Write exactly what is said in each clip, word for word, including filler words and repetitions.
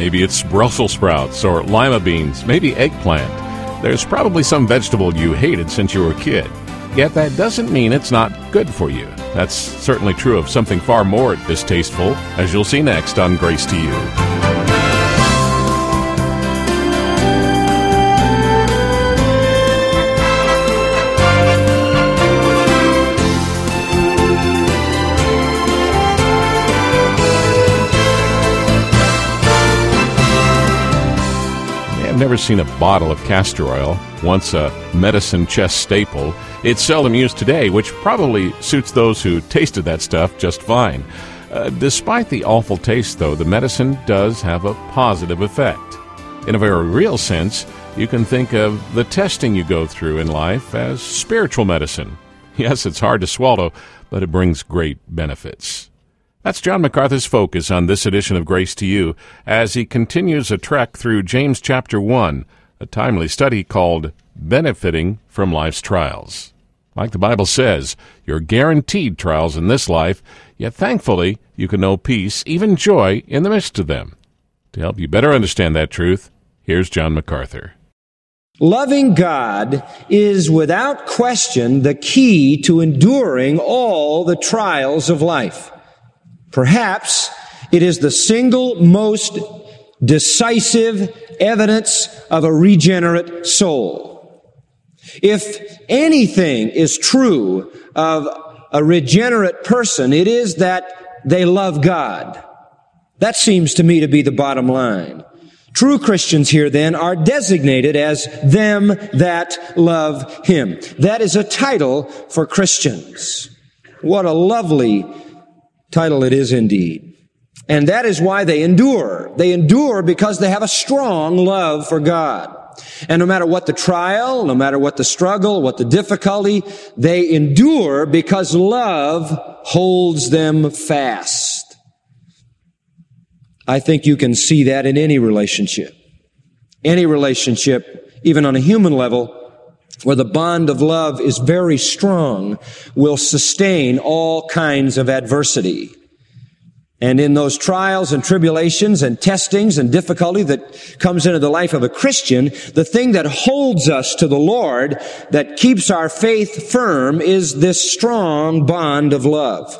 Maybe it's Brussels sprouts or lima beans, maybe eggplant. There's probably some vegetable you hated since you were a kid. Yet that doesn't mean it's not good for you. That's certainly true of something far more distasteful, as you'll see next on Grace to You. Never seen a bottle of castor oil, once a medicine chest staple. It's seldom used today, which probably suits those who tasted that stuff just fine. Uh, despite the awful taste, though, the medicine does have a positive effect. In a very real sense, you can think of the testing you go through in life as spiritual medicine. Yes, it's hard to swallow, but it brings great benefits. That's John MacArthur's focus on this edition of Grace to You as he continues a trek through James chapter one, a timely study called Benefiting from Life's Trials. Like the Bible says, you're guaranteed trials in this life, yet thankfully you can know peace, even joy, in the midst of them. To help you better understand that truth, here's John MacArthur. Loving God is without question the key to enduring all the trials of life. Perhaps it is the single most decisive evidence of a regenerate soul. If anything is true of a regenerate person, it is that they love God. That seems to me to be the bottom line. True Christians here, then, are designated as them that love Him. That is a title for Christians. What a lovely title it is indeed. And that is why they endure. They endure because they have a strong love for God. And no matter what the trial, no matter what the struggle, what the difficulty, they endure because love holds them fast. I think you can see that in any relationship. Any relationship, even on a human level, where the bond of love is very strong, will sustain all kinds of adversity. And in those trials and tribulations and testings and difficulty that comes into the life of a Christian, the thing that holds us to the Lord, that keeps our faith firm, is this strong bond of love.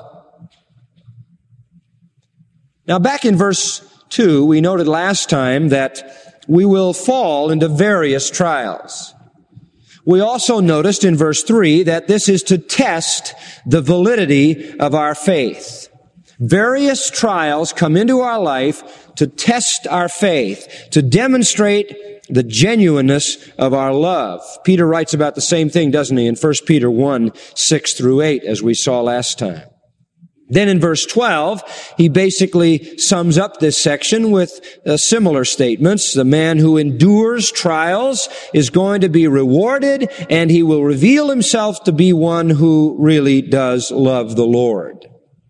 Now, back in verse two, we noted last time that we will fall into various trials. We also noticed in verse three that this is to test the validity of our faith. Various trials come into our life to test our faith, to demonstrate the genuineness of our love. Peter writes about the same thing, doesn't he, in First Peter one, six through eight, as we saw last time. Then in verse twelve, he basically sums up this section with uh, similar statements. The man who endures trials is going to be rewarded, and he will reveal himself to be one who really does love the Lord.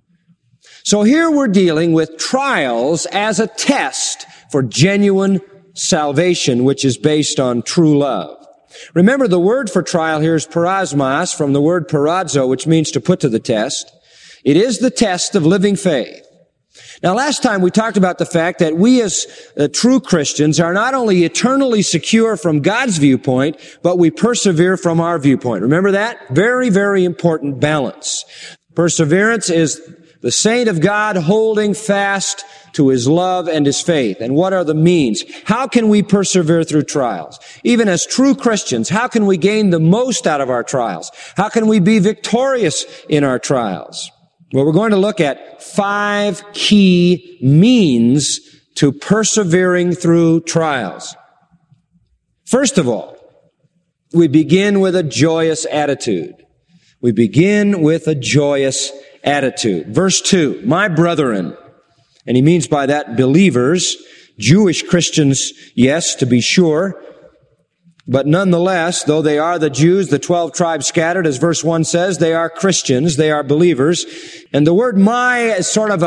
So here we're dealing with trials as a test for genuine salvation, which is based on true love. Remember, the word for trial here is parasmos, from the word parazo, which means to put to the test. It is the test of living faith. Now, last time we talked about the fact that we as uh, true Christians are not only eternally secure from God's viewpoint, but we persevere from our viewpoint. Remember that? Very, very important balance. Perseverance is the saint of God holding fast to his love and his faith. And what are the means? How can we persevere through trials? Even as true Christians, how can we gain the most out of our trials? How can we be victorious in our trials? Well, we're going to look at five key means to persevering through trials. First of all, we begin with a joyous attitude. We begin with a joyous attitude. Verse two, my brethren, and he means by that believers, Jewish Christians, yes, to be sure, but nonetheless, though they are the Jews, the twelve tribes scattered, as verse one says, they are Christians, they are believers. And the word my is sort of a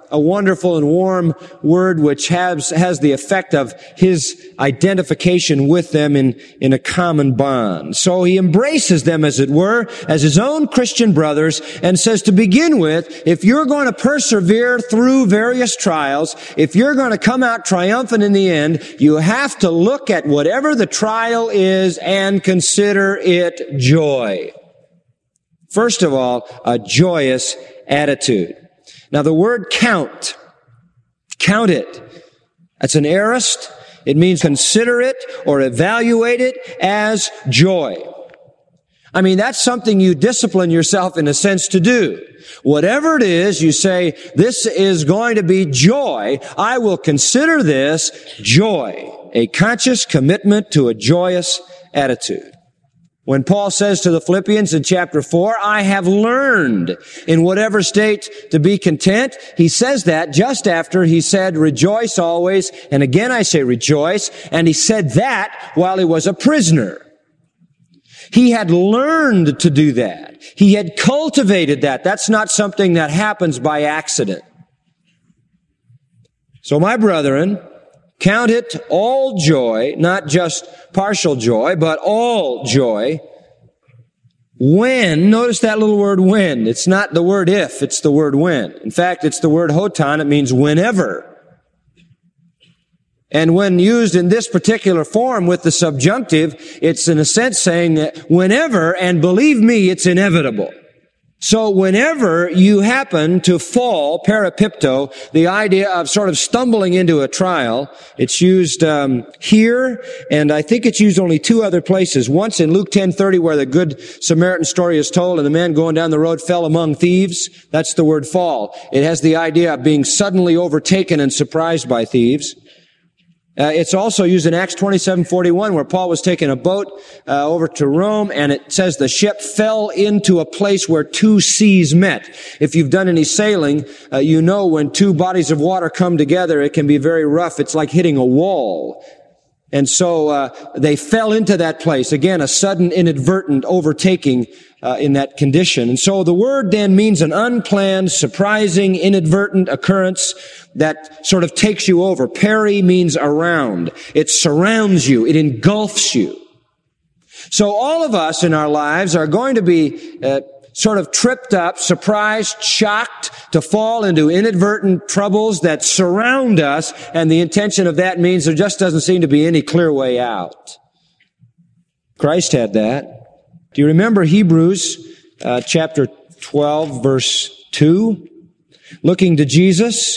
a wonderful and warm word which has, has the effect of his identification with them in, in a common bond. So he embraces them, as it were, as his own Christian brothers, and says, to begin with, if you're going to persevere through various trials, if you're going to come out triumphant in the end, you have to look at whatever the trial is and consider it joy. First of all, a joyous attitude. Now, the word count, count it. That's an aorist. It means consider it or evaluate it as joy. I mean, that's something you discipline yourself in a sense to do. Whatever it is, you say, this is going to be joy. I will consider this joy. A conscious commitment to a joyous attitude. When Paul says to the Philippians in chapter four, I have learned in whatever state to be content, he says that just after he said, rejoice always, and again I say rejoice, and he said that while he was a prisoner. He had learned to do that. He had cultivated that. That's not something that happens by accident. So my brethren, count it all joy, not just partial joy, but all joy, when, notice that little word when. It's not the word if, it's the word when. In fact, it's the word hotan. It means whenever. And when used in this particular form with the subjunctive, it's in a sense saying that whenever, and believe me, it's inevitable. So whenever you happen to fall, parapipto, the idea of sort of stumbling into a trial, it's used um, here, and I think it's used only two other places. Once in Luke ten thirty, where the Good Samaritan story is told, and the man going down the road fell among thieves. That's the word fall. It has the idea of being suddenly overtaken and surprised by thieves. Uh, it's also used in Acts twenty-seven forty-one, where Paul was taking a boat uh, over to Rome, and it says the ship fell into a place where two seas met. If you've done any sailing, uh, you know when two bodies of water come together, it can be very rough. It's like hitting a wall. And so uh, they fell into that place. Again, a sudden, inadvertent overtaking uh, in that condition. And so the word then means an unplanned, surprising, inadvertent occurrence that sort of takes you over. Peri means around. It surrounds you. It engulfs you. So all of us in our lives are going to be uh, sort of tripped up, surprised, shocked to fall into inadvertent troubles that surround us, and the intention of that means there just doesn't seem to be any clear way out. Christ had that. Do you remember Hebrews uh, chapter twelve, verse two? Looking to Jesus,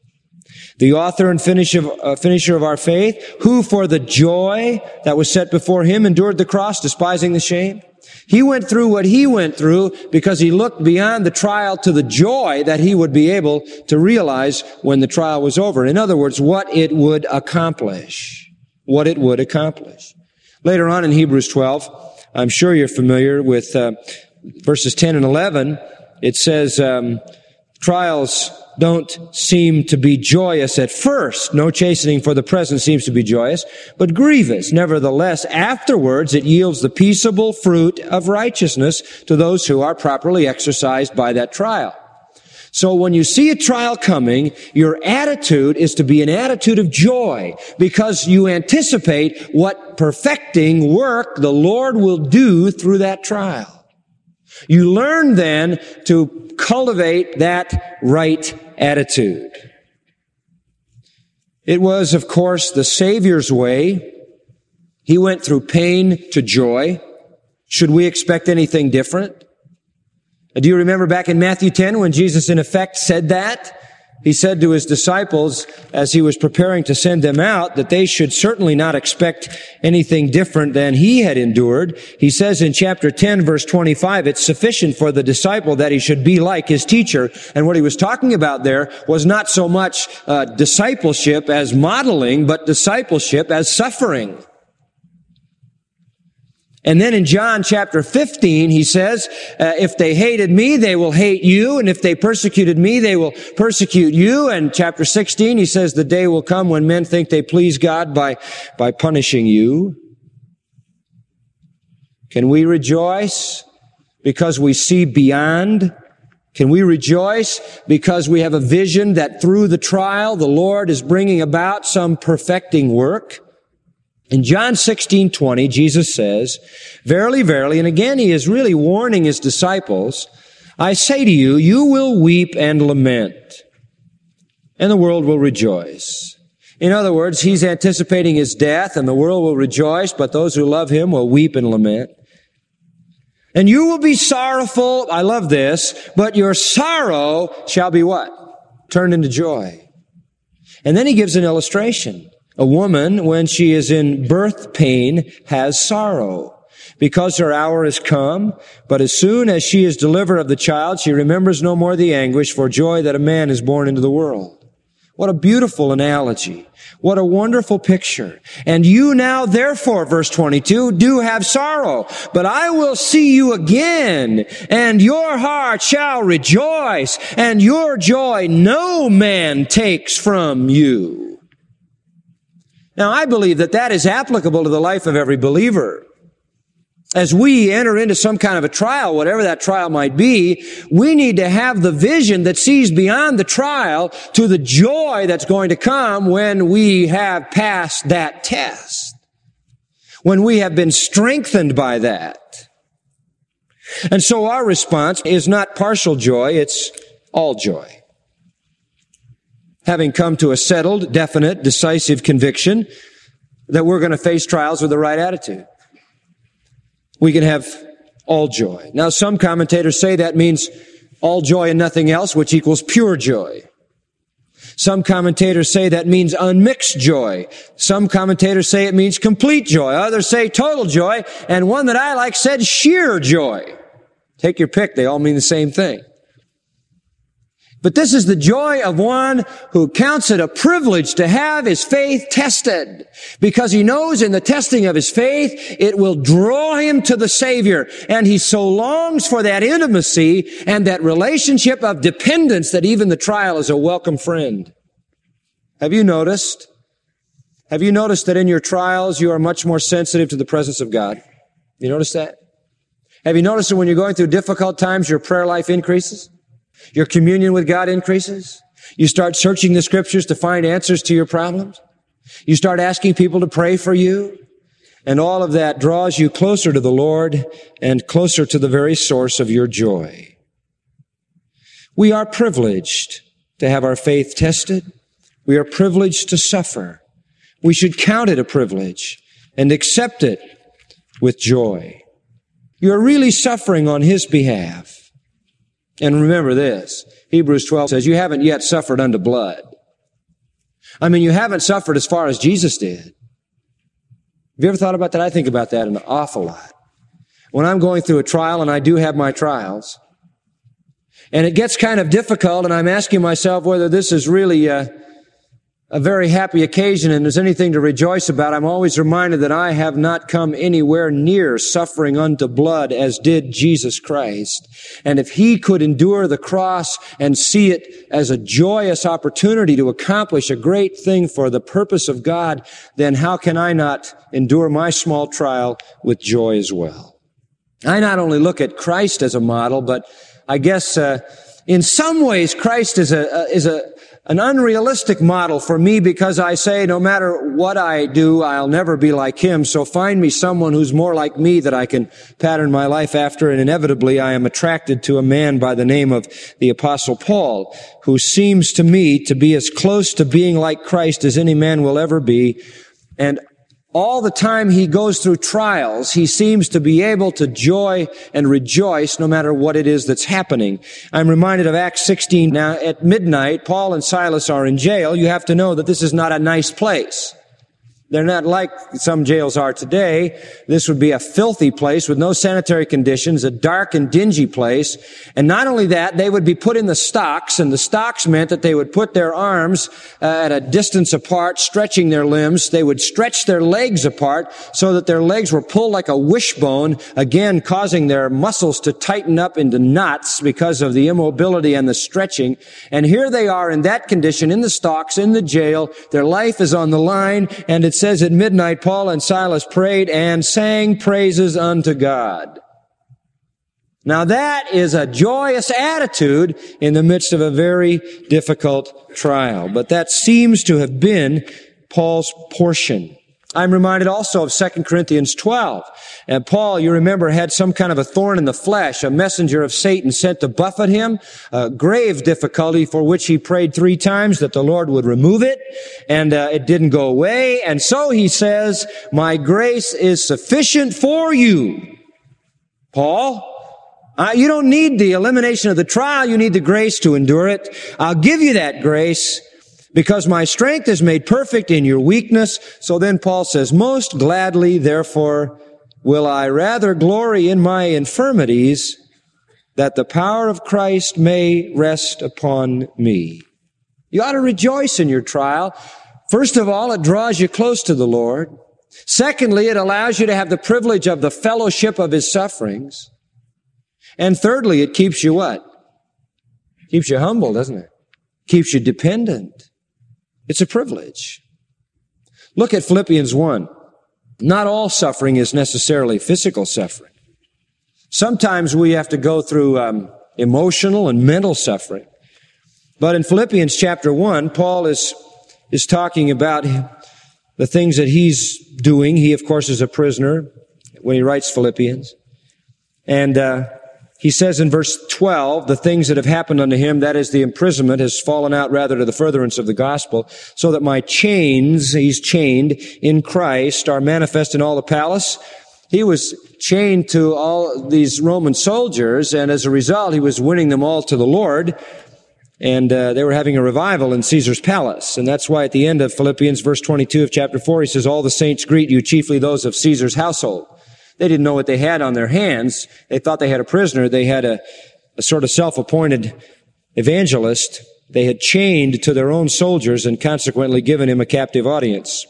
the author and finish of, uh, finisher of our faith, who for the joy that was set before him endured the cross, despising the shame. He went through what he went through because he looked beyond the trial to the joy that he would be able to realize when the trial was over. In other words, what it would accomplish. What it would accomplish. Later on in Hebrews twelve, I'm sure you're familiar with uh, verses ten and eleven. It says, um, trials don't seem to be joyous at first. No chastening for the present seems to be joyous, but grievous. Nevertheless, afterwards it yields the peaceable fruit of righteousness to those who are properly exercised by that trial. So when you see a trial coming, your attitude is to be an attitude of joy because you anticipate what perfecting work the Lord will do through that trial. You learn then to cultivate that right attitude. It was, of course, the Savior's way. He went through pain to joy. Should we expect anything different? Do you remember back in Matthew ten when Jesus in effect said that? He said to his disciples as he was preparing to send them out that they should certainly not expect anything different than he had endured. He says in chapter ten, verse twenty-five, it's sufficient for the disciple that he should be like his teacher. And what he was talking about there was not so much uh, discipleship as modeling, but discipleship as suffering. And then in John chapter fifteen, he says, uh, if they hated me, they will hate you. And if they persecuted me, they will persecute you. And chapter sixteen, he says, the day will come when men think they please God by, by punishing you. Can we rejoice because we see beyond? Can we rejoice because we have a vision that through the trial the Lord is bringing about some perfecting work? In John sixteen twenty, Jesus says, "Verily, verily," and again he is really warning his disciples, "I say to you, you will weep and lament, and the world will rejoice." In other words, he's anticipating his death, and the world will rejoice, but those who love him will weep and lament. "And you will be sorrowful," I love this, "but your sorrow shall be" what? Turned into joy. And then he gives an illustration. A woman, when she is in birth pain, has sorrow, because her hour is come, but as soon as she is delivered of the child, she remembers no more the anguish for joy that a man is born into the world. What a beautiful analogy. What a wonderful picture. "And you now, therefore," verse twenty-two, "do have sorrow, but I will see you again, and your heart shall rejoice, and your joy no man takes from you." Now, I believe that that is applicable to the life of every believer. As we enter into some kind of a trial, whatever that trial might be, we need to have the vision that sees beyond the trial to the joy that's going to come when we have passed that test, when we have been strengthened by that. And so our response is not partial joy, it's all joy. Having come to a settled, definite, decisive conviction that we're going to face trials with the right attitude, we can have all joy. Now, some commentators say that means all joy and nothing else, which equals pure joy. Some commentators say that means unmixed joy. Some commentators say it means complete joy. Others say total joy. And one that I like said sheer joy. Take your pick. They all mean the same thing. But this is the joy of one who counts it a privilege to have his faith tested, because he knows in the testing of his faith, it will draw him to the Savior. And he so longs for that intimacy and that relationship of dependence that even the trial is a welcome friend. Have you noticed? Have you noticed that in your trials, you are much more sensitive to the presence of God? You notice that? Have you noticed that when you're going through difficult times, your prayer life increases? Your communion with God increases. You start searching the Scriptures to find answers to your problems. You start asking people to pray for you. And all of that draws you closer to the Lord and closer to the very source of your joy. We are privileged to have our faith tested. We are privileged to suffer. We should count it a privilege and accept it with joy. You're really suffering on His behalf. And remember this, Hebrews twelve says, you haven't yet suffered unto blood. I mean, you haven't suffered as far as Jesus did. Have you ever thought about that? I think about that an awful lot. When I'm going through a trial, and I do have my trials, and it gets kind of difficult, and I'm asking myself whether this is really a, a very happy occasion and there's anything to rejoice about, I'm always reminded that I have not come anywhere near suffering unto blood as did Jesus Christ. And if He could endure the cross and see it as a joyous opportunity to accomplish a great thing for the purpose of God, then how can I not endure my small trial with joy as well? I not only look at Christ as a model, but I guess uh, in some ways Christ is a, uh, is a an unrealistic model for me, because I say no matter what I do, I'll never be like Him. So find me someone who's more like me that I can pattern my life after. And inevitably I am attracted to a man by the name of the Apostle Paul, who seems to me to be as close to being like Christ as any man will ever be. And all the time he goes through trials, he seems to be able to joy and rejoice no matter what it is that's happening. I'm reminded of Acts sixteen. Now, at midnight, Paul and Silas are in jail. You have to know that this is not a nice place. They're not like some jails are today. This would be a filthy place with no sanitary conditions, a dark and dingy place. And not only that, they would be put in the stocks, and the stocks meant that they would put their arms uh, at a distance apart, stretching their limbs. They would stretch their legs apart so that their legs were pulled like a wishbone, again causing their muscles to tighten up into knots because of the immobility and the stretching. And here they are in that condition, in the stocks, in the jail. Their life is on the line, and it's says at midnight, Paul and Silas prayed and sang praises unto God. Now that is a joyous attitude in the midst of a very difficult trial. But that seems to have been Paul's portion. I'm reminded also of Second Corinthians twelve. And Paul, you remember, had some kind of a thorn in the flesh, a messenger of Satan sent to buffet him, a grave difficulty for which he prayed three times that the Lord would remove it, and uh, it didn't go away. And so he says, my grace is sufficient for you. Paul, uh, you don't need the elimination of the trial, you need the grace to endure it. I'll give you that grace, because my strength is made perfect in your weakness. So then Paul says, most gladly, therefore, will I rather glory in my infirmities, that the power of Christ may rest upon me. You ought to rejoice in your trial. First of all, it draws you close to the Lord. Secondly, it allows you to have the privilege of the fellowship of His sufferings. And thirdly, it keeps you what? Keeps you humble, doesn't it? Keeps you dependent. It's a privilege. Look at Philippians one. Not all suffering is necessarily physical suffering. Sometimes we have to go through um, emotional and mental suffering. But in Philippians chapter one, Paul is, is talking about the things that he's doing. He, of course, is a prisoner when he writes Philippians. And uh, he says in verse twelve, the things that have happened unto him, that is the imprisonment, has fallen out rather to the furtherance of the gospel, so that my chains, he's chained in Christ, are manifest in all the palace. He was chained to all these Roman soldiers, and as a result, he was winning them all to the Lord. And uh, they were having a revival in Caesar's palace. And that's why at the end of Philippians, verse twenty-two of chapter four, he says, all the saints greet you, chiefly those of Caesar's household. They didn't know what they had on their hands. They thought they had a prisoner. They had a, a sort of self-appointed evangelist. They had chained to their own soldiers and consequently given him a captive audience.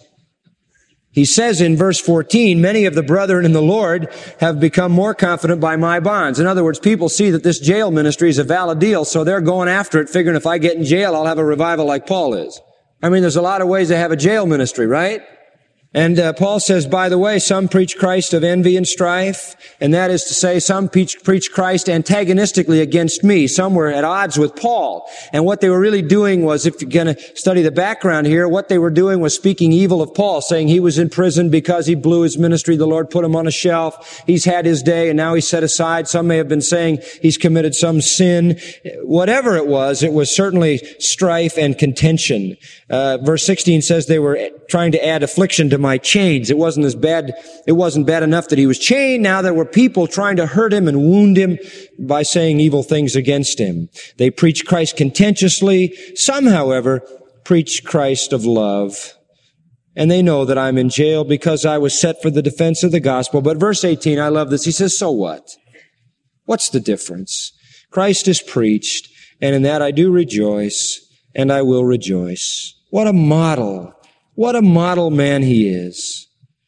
He says in verse fourteen, many of the brethren in the Lord have become more confident by my bonds. In other words, people see that this jail ministry is a valid deal, so they're going after it, figuring if I get in jail, I'll have a revival like Paul is. I mean, there's a lot of ways to have a jail ministry, right? And uh, Paul says, by the way, some preach Christ of envy and strife, and that is to say, some preach, preach Christ antagonistically against me. Some were at odds with Paul. And what they were really doing was, if you're going to study the background here, what they were doing was speaking evil of Paul, saying he was in prison because he blew his ministry. The Lord put him on a shelf. He's had his day, and now he's set aside. Some may have been saying he's committed some sin. Whatever it was, it was certainly strife and contention. Uh, verse sixteen says they were trying to add affliction to my chains. It wasn't as bad, it wasn't bad enough that he was chained. Now there were people trying to hurt him and wound him by saying evil things against him. They preach Christ contentiously. Some, however, preach Christ of love. And they know that I'm in jail because I was set for the defense of the gospel. But verse eighteen, I love this. He says, so what? What's the difference? Christ is preached, and in that I do rejoice, and I will rejoice. What a model. What a model man he is.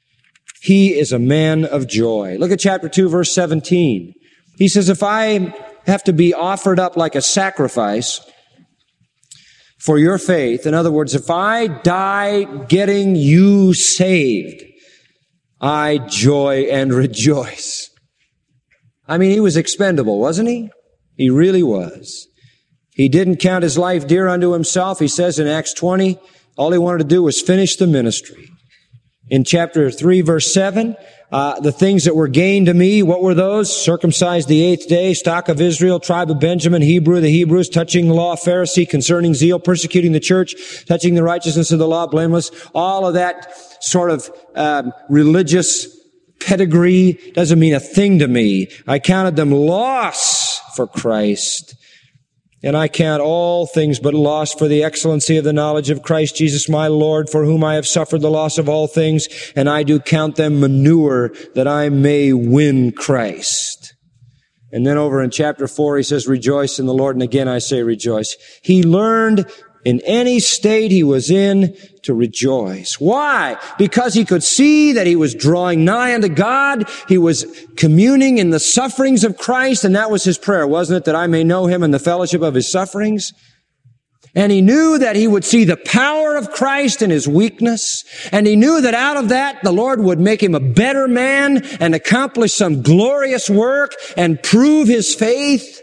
He is a man of joy. Look at chapter two, verse seventeen. He says, if I have to be offered up like a sacrifice for your faith, in other words, if I die getting you saved, I joy and rejoice. I mean, he was expendable, wasn't he? He really was. He didn't count his life dear unto himself. He says in Acts twenty, all he wanted to do was finish the ministry. In chapter three, verse seven, uh, the things that were gained to me, what were those? Circumcised the eighth day, stock of Israel, tribe of Benjamin, Hebrew, the Hebrews, touching the law, Pharisee, concerning zeal, persecuting the church, touching the righteousness of the law, blameless. All of that sort of um, religious pedigree doesn't mean a thing to me. I counted them loss for Christ. And I count all things but loss for the excellency of the knowledge of Christ Jesus my Lord, for whom I have suffered the loss of all things, and I do count them manure, that I may win Christ. And then over in chapter four, he says, rejoice in the Lord, and again I say rejoice. He learned in any state he was in to rejoice. Why? Because he could see that he was drawing nigh unto God. He was communing in the sufferings of Christ, and that was his prayer, wasn't it? That I may know him in the fellowship of his sufferings. And he knew that he would see the power of Christ in his weakness. And he knew that out of that, the Lord would make him a better man and accomplish some glorious work and prove his faith.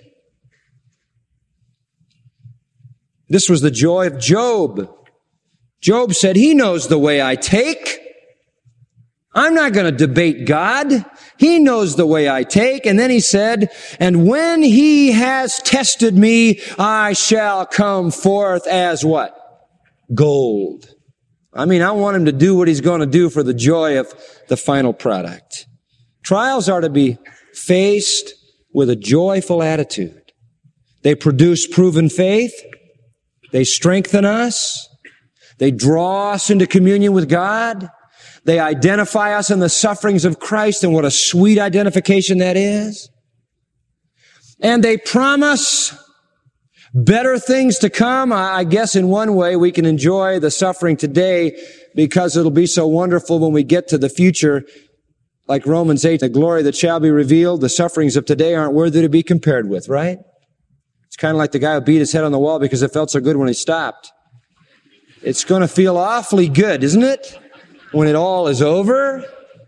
This was the joy of Job. Job said, he knows the way I take. I'm not going to debate God. He knows the way I take. And then he said, and when he has tested me, I shall come forth as what? Gold. I mean, I want him to do what he's going to do for the joy of the final product. Trials are to be faced with a joyful attitude. They produce proven faith. They strengthen us. They draw us into communion with God. They identify us in the sufferings of Christ, and what a sweet identification that is. And they promise better things to come. I guess in one way we can enjoy the suffering today because it'll be so wonderful when we get to the future. Like Romans eight, the glory that shall be revealed, the sufferings of today aren't worthy to be compared with, right? It's kind of like the guy who beat his head on the wall because it felt so good when he stopped. It's going to feel awfully good, isn't it? When it all is over.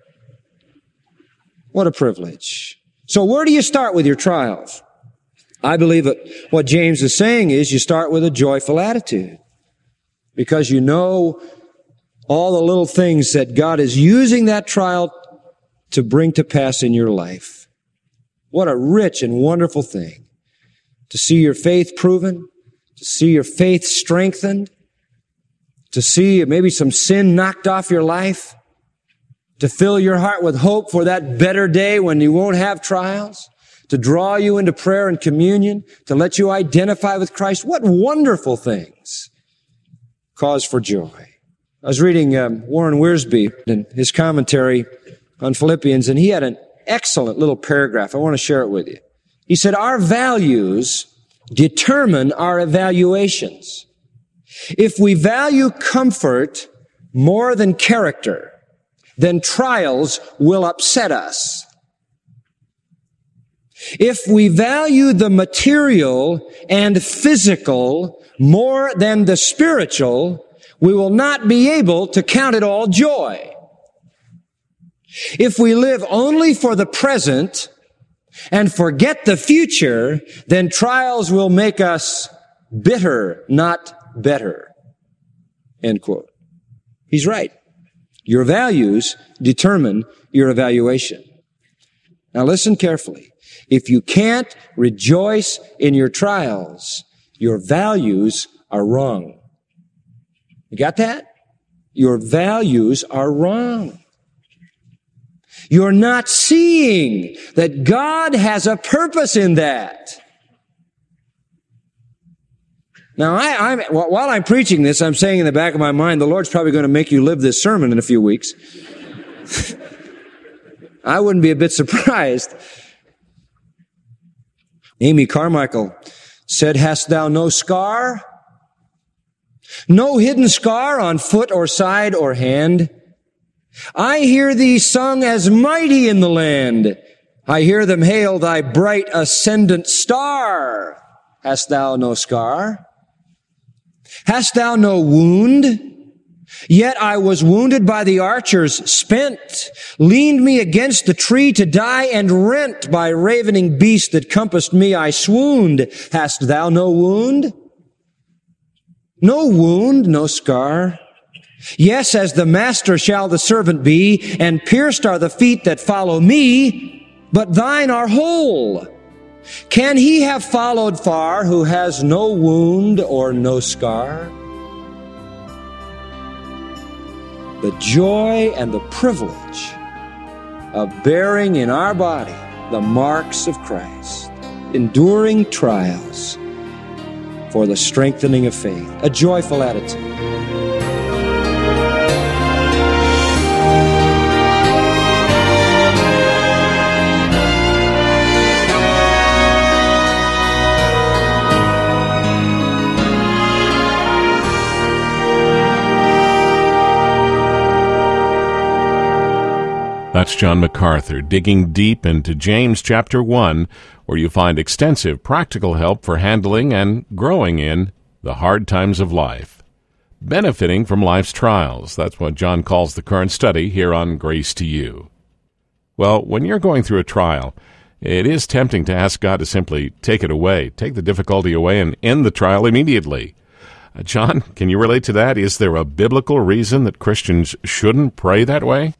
What a privilege. So where do you start with your trials? I believe that what James is saying is you start with a joyful attitude because you know all the little things that God is using that trial to bring to pass in your life. What a rich and wonderful thing to see your faith proven, to see your faith strengthened, to see maybe some sin knocked off your life, to fill your heart with hope for that better day when you won't have trials, to draw you into prayer and communion, to let you identify with Christ. What wonderful things. Cause for joy. I was reading um, Warren Wiersbe in his commentary on Philippians, and he had an excellent little paragraph. I want to share it with you. He said, our values determine our evaluations. If we value comfort more than character, then trials will upset us. If we value the material and physical more than the spiritual, we will not be able to count it all joy. If we live only for the present and forget the future, then trials will make us bitter, not better. End quote. He's right. Your values determine your evaluation. Now listen carefully. If you can't rejoice in your trials, your values are wrong. You got that? Your values are wrong. You're not seeing that God has a purpose in that. Now, I, I'm, while I'm preaching this, I'm saying in the back of my mind, the Lord's probably going to make you live this sermon in a few weeks. I wouldn't be a bit surprised. Amy Carmichael said, hast thou no scar? No hidden scar on foot or side or hand? I hear thee sung as mighty in the land. I hear them hail thy bright ascendant star. Hast thou no scar? Hast thou no wound? Yet I was wounded by the archers, spent, leaned me against the tree to die, and rent by ravening beasts that compassed me, I swooned. Hast thou no wound? No wound, no scar. Yes, as the master shall the servant be, and pierced are the feet that follow me, but thine are whole. Can he have followed far who has no wound or no scar? The joy and the privilege of bearing in our body the marks of Christ, enduring trials for the strengthening of faith, a joyful attitude. That's John MacArthur digging deep into James chapter one, where you find extensive practical help for handling and growing in the hard times of life. Benefiting from life's trials. That's what John calls the current study here on Grace to You. Well, when you're going through a trial, it is tempting to ask God to simply take it away, take the difficulty away, and end the trial immediately. Uh, John, can you relate to that? Is there a biblical reason that Christians shouldn't pray that way?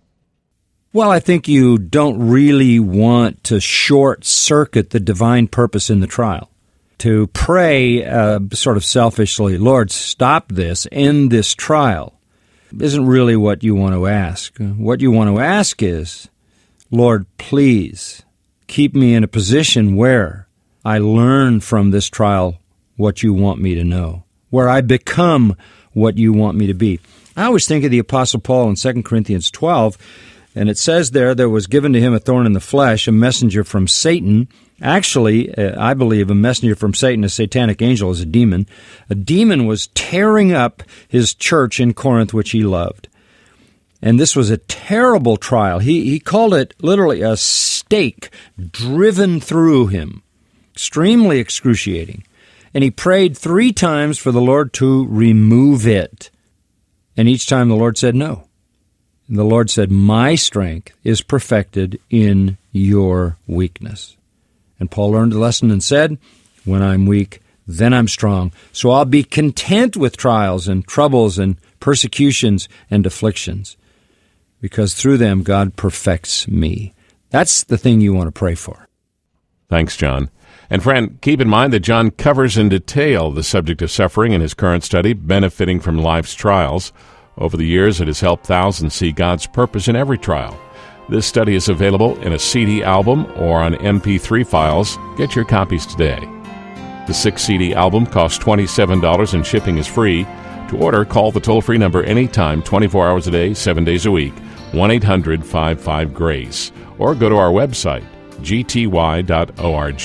Well, I think you don't really want to short-circuit the divine purpose in the trial. To pray uh, sort of selfishly, Lord, stop this, end this trial, isn't really what you want to ask. What you want to ask is, Lord, please keep me in a position where I learn from this trial what you want me to know, where I become what you want me to be. I always think of the Apostle Paul in Second Corinthians twelve, and it says there, there was given to him a thorn in the flesh, a messenger from Satan. Actually, uh, I believe a messenger from Satan, a satanic angel, is a demon. A demon was tearing up his church in Corinth, which he loved. And this was a terrible trial. He he called it literally a stake driven through him. Extremely excruciating. And he prayed three times for the Lord to remove it. And each time the Lord said no. And the Lord said, my strength is perfected in your weakness. And Paul learned a lesson and said, when I'm weak, then I'm strong. So I'll be content with trials and troubles and persecutions and afflictions, because through them God perfects me. That's the thing you want to pray for. Thanks, John. And friend, keep in mind that John covers in detail the subject of suffering in his current study, Benefiting from Life's Trials. Over the years, it has helped thousands see God's purpose in every trial. This study is available in a C D album or on M P three files. Get your copies today. The six C D album costs twenty-seven dollars and shipping is free. To order, call the toll-free number anytime, twenty-four hours a day, seven days a week, one eight hundred five five GRACE, or go to our website, g t y dot org.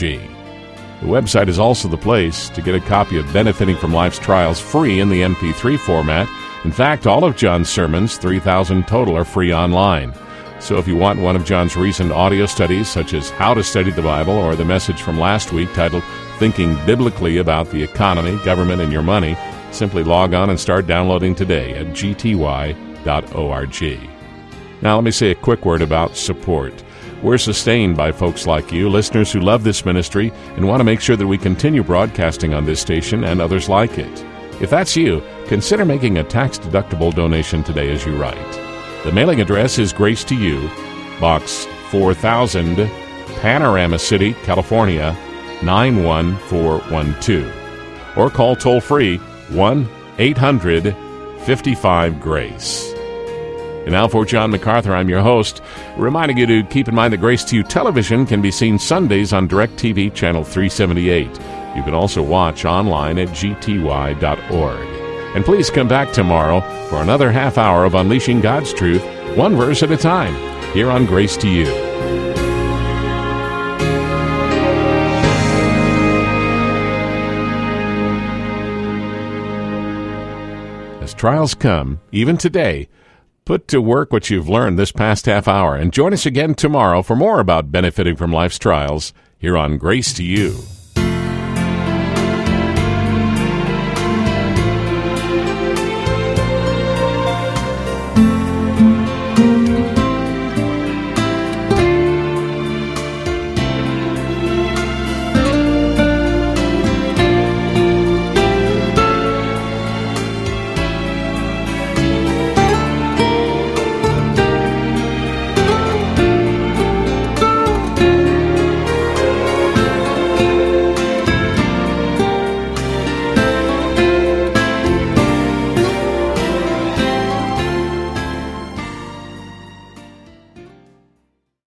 The website is also the place to get a copy of Benefiting from Life's Trials free in the M P three format. In fact, all of John's sermons, three thousand total, are free online. So if you want one of John's recent audio studies, such as How to Study the Bible or the message from last week titled Thinking Biblically About the Economy, Government, and Your Money, simply log on and start downloading today at g t y dot org. Now let me say a quick word about support. We're sustained by folks like you, listeners who love this ministry and want to make sure that we continue broadcasting on this station and others like it. If that's you, consider making a tax-deductible donation today as you write. The mailing address is Grace to You, Box four thousand, Panorama City, California, nine one four one two. Or call toll-free one eight hundred fifty-five GRACE. And now for John MacArthur, I'm your host, reminding you to keep in mind that Grace to You television can be seen Sundays on DirecTV Channel three seventy-eight. You can also watch online at g t y dot org. And please come back tomorrow for another half hour of Unleashing God's Truth, one verse at a time, here on Grace to You. As trials come, even today, put to work what you've learned this past half hour and join us again tomorrow for more about benefiting from life's trials here on Grace to You.